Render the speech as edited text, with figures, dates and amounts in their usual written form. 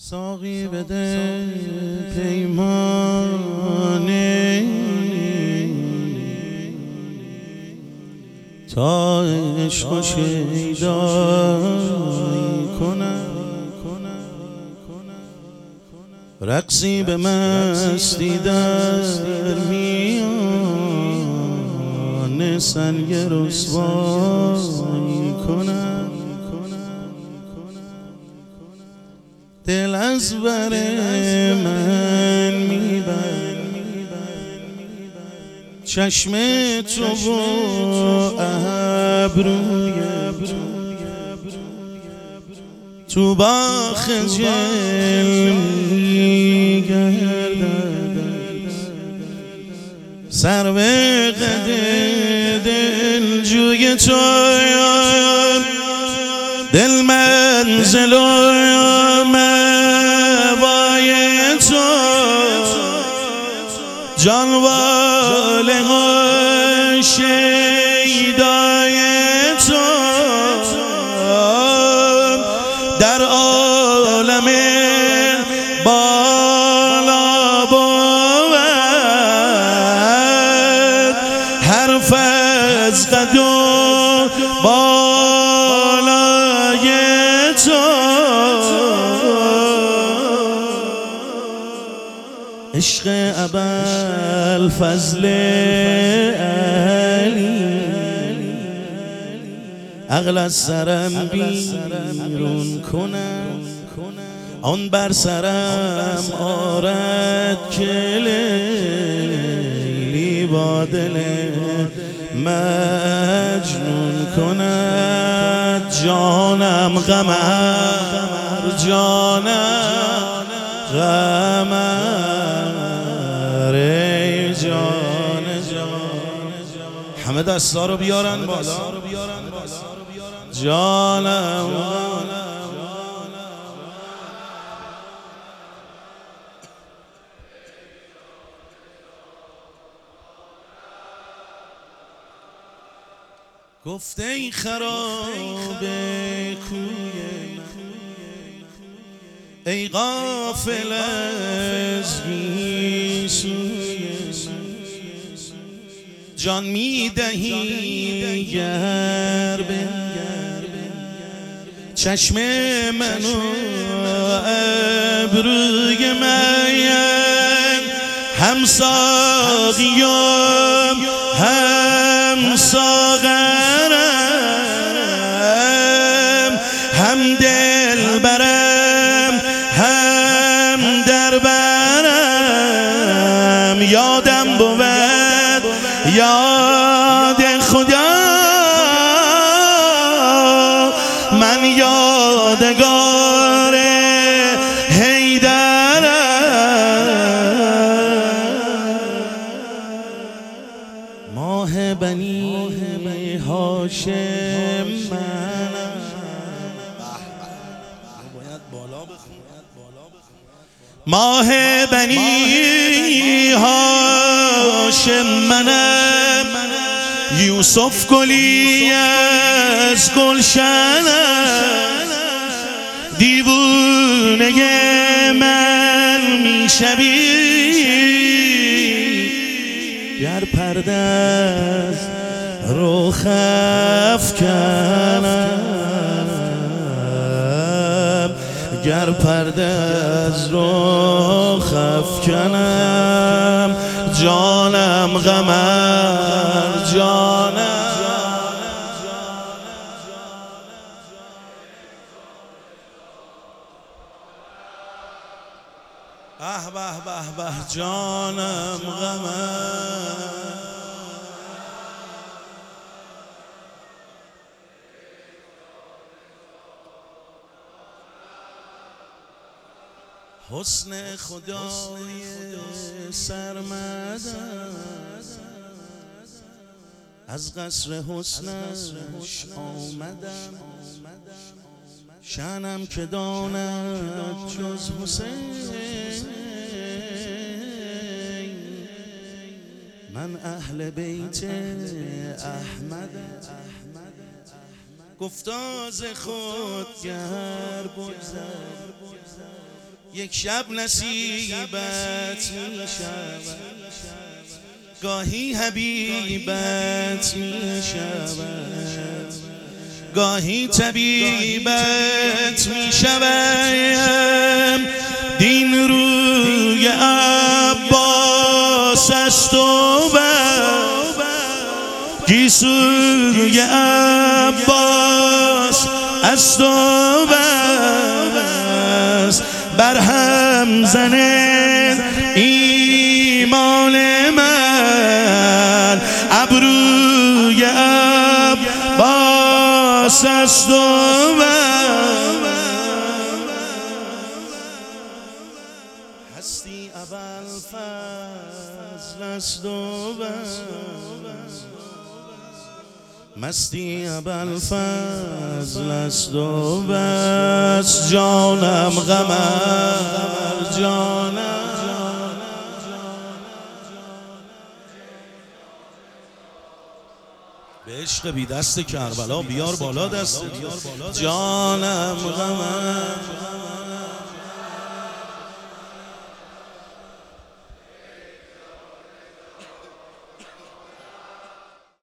ساقی بده پیمانه تا عشق و شیدایی کنم، رقصی به مستی در میان سنگ رسوایی کنم، دل از بر من میبر چشم تو و ابروی تو با خجل میگردد، سر به قد دل جوی تو دل منزل و موای تو جان واله و شیدای تو در عالم بالا بود حرف از قد و بالای تو، عشق ابوالفضل علی عقل از سرم بیرون کنم، آن بر سرم آرد که لیلی با دل مجنون کند، جانم قمر جانم قمر ای جان همه دستا رو بیارن بالا، جانم گفته ای خراب کوی ای غافل از گیسوی جان میدهی گر بنگر چشم منو ابروی من، هم ساقیم هم ساغرم هم دلبرم هم دربرم، یادم بود یاد خدا من یادگار حیدرم، ماه بنی هاشم منم، ماه بنی هاشم منم، یوسف گلی از گلشنم، دیوونه من میشوی گر پرده از رخ افکنم، گر پرده از رخ افکنم، جانم قمر جانم به به به به جانم قمر، حسن خدای سرمدم از قصر حسنش آمدم، شأنم که داند جز حسین، من اهل بیت احمدم، گفتا ز خود گر بگذر یک شب نصیبت می شود، گاهی حبیبت می شود، گاهی طبیبت می شود. دین روی عباس است و بس، گیسوی عباس است و بس. برهم زنه ایمان من، ابروی عباس است و بس. هستی ابوالفضل است و بس، مستی ابوالفضل است و بس. جانم قمر جانم، به عشق بی دست کربلا بیار بالا دست. جانم قمر